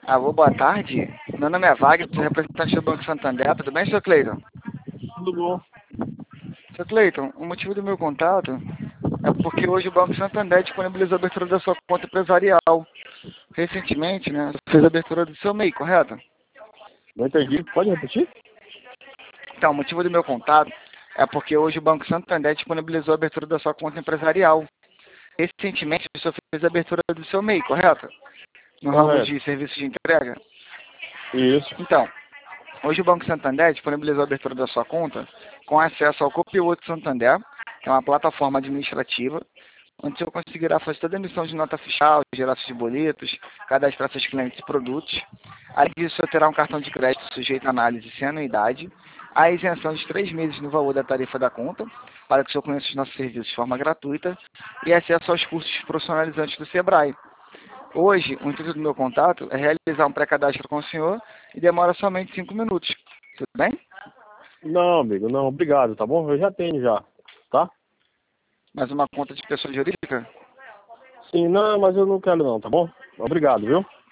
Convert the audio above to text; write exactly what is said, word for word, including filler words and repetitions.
Alô, boa tarde. Meu nome é Wagner, sou representante do Banco Santander. Tudo bem, senhor Cleiton? Tudo bom. senhor Cleiton, o motivo do meu contato é porque hoje o Banco Santander disponibilizou a abertura da sua conta empresarial. Recentemente, né, você fez a abertura do seu M E I, correto? Não entendi. Pode repetir? Então, o motivo do meu contato é porque hoje o Banco Santander disponibilizou a abertura da sua conta empresarial. Recentemente, o senhor fez a abertura do seu M E I, correto? No ramo Correto. de serviços de entrega. Isso. Então, hoje o Banco Santander disponibilizou a abertura da sua conta com acesso ao Copilot Santander, que é uma plataforma administrativa, onde você conseguirá fazer toda a emissão de nota fiscal, gerar seus boletos, cadastrar seus clientes e produtos. Além disso, você terá um cartão de crédito sujeito a análise sem anuidade, a isenção de três meses no valor da tarifa da conta, para que o senhor conheça os nossos serviços de forma gratuita, e acesso aos cursos profissionalizantes do Sebrae. Hoje, o intuito do meu contato é realizar um pré-cadastro com o senhor e demora somente cinco minutos. Tudo bem? Não, amigo, não. Obrigado, tá bom? Eu já tenho já, tá? Mais uma conta de pessoa jurídica? Sim, não, mas eu não quero não, tá bom? Obrigado, viu?